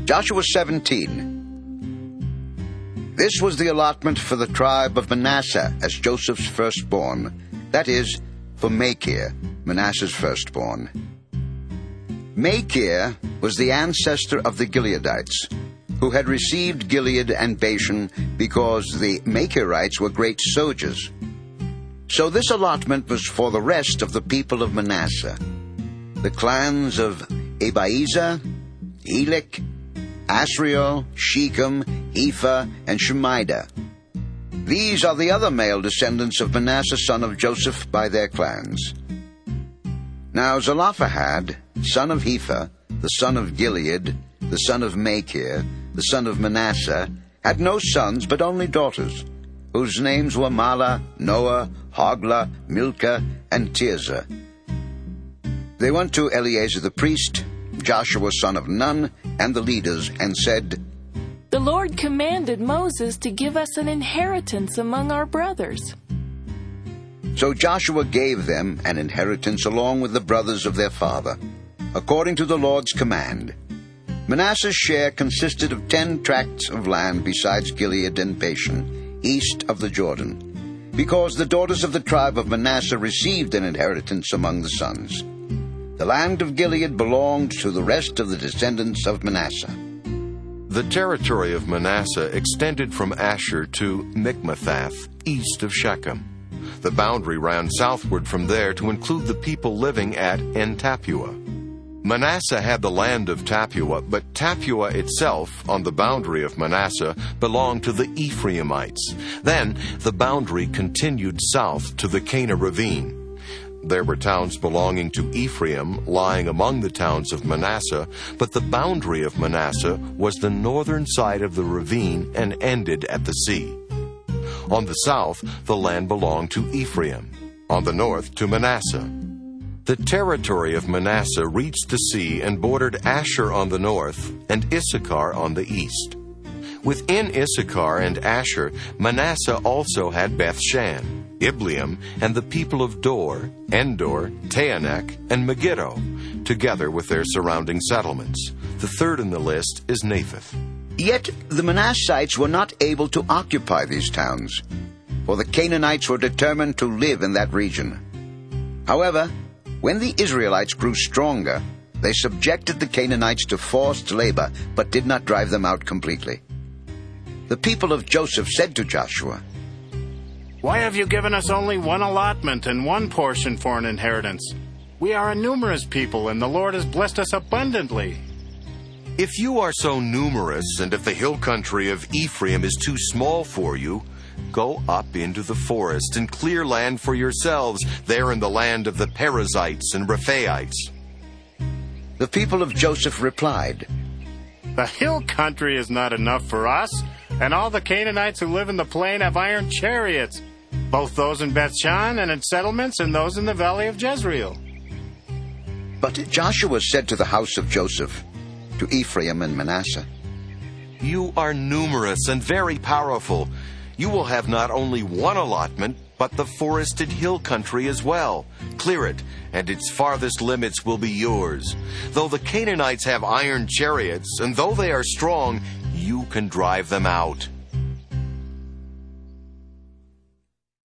Joshua 17. This was the allotment for the tribe of Manasseh as Joseph's firstborn, that is, for Machir, Manasseh's firstborn. Machir was the ancestor of the Gileadites, who had received Gilead and Bashan because the Machirites were great soldiers. So this allotment was for the rest of the people of Manasseh, the clans of Abiezer, Helek, Asriel, Shechem, Ephah, and Shemida. These are the other male descendants of Manasseh son of Joseph by their clans. Now Zelophehad, son of Hepher, the son of Gilead, the son of Machir, the son of Manasseh, had no sons but only daughters, whose names were Mahlah, Noah, Hoglah, Milcah, and Tirzah. They went to Eleazar the priest, Joshua son of Nun, and the leaders, and said, "The Lord commanded Moses to give us an inheritance among our brothers." So Joshua gave them an inheritance along with the brothers of their father, according to the Lord's command. Manasseh's share consisted of 10 tracts of land besides Gilead and Bashan, east of the Jordan, because the daughters of the tribe of Manasseh received an inheritance among the sons. The land of Gilead belonged to the rest of the descendants of Manasseh. The territory of Manasseh extended from Asher to Michmethath, east of Shechem. The boundary ran southward from there to include the people living at En-Tappuah. Manasseh had the land of Tappuah, but Tappuah itself, on the boundary of Manasseh, belonged to the Ephraimites. Then the boundary continued south to the Cana ravine. There were towns belonging to Ephraim lying among the towns of Manasseh, but the boundary of Manasseh was the northern side of the ravine and ended at the sea. On the south, the land belonged to Ephraim, on the north to Manasseh. The territory of Manasseh reached the sea and bordered Asher on the north and Issachar on the east. Within Issachar and Asher, Manasseh also had Bethshan, Ibleam, and the people of Dor, Endor, Taanach, and Megiddo, together with their surrounding settlements. The third in the list is Naphath. Yet the Manassites were not able to occupy these towns, for the Canaanites were determined to live in that region. However, when the Israelites grew stronger, they subjected the Canaanites to forced labor, but did not drive them out completely. The people of Joseph said to Joshua, "Why have you given us only one allotment and one portion for an inheritance? We are a numerous people, and the Lord has blessed us abundantly." If you are so numerous, and if the hill country of Ephraim is too small for you, go up into the forest and clear land for yourselves there in the land of the Perizzites and Rephaites. The people of Joseph replied, "The hill country is not enough for us, and all the Canaanites who live in the plain have iron chariots, both those in Bethshan and in settlements and those in the valley of Jezreel." But Joshua said to the house of Joseph, to Ephraim and Manasseh, "You are numerous and very powerful. You will have not only one allotment, but the forested hill country as well. Clear it, and its farthest limits will be yours. Though the Canaanites have iron chariots, and though they are strong, you can drive them out."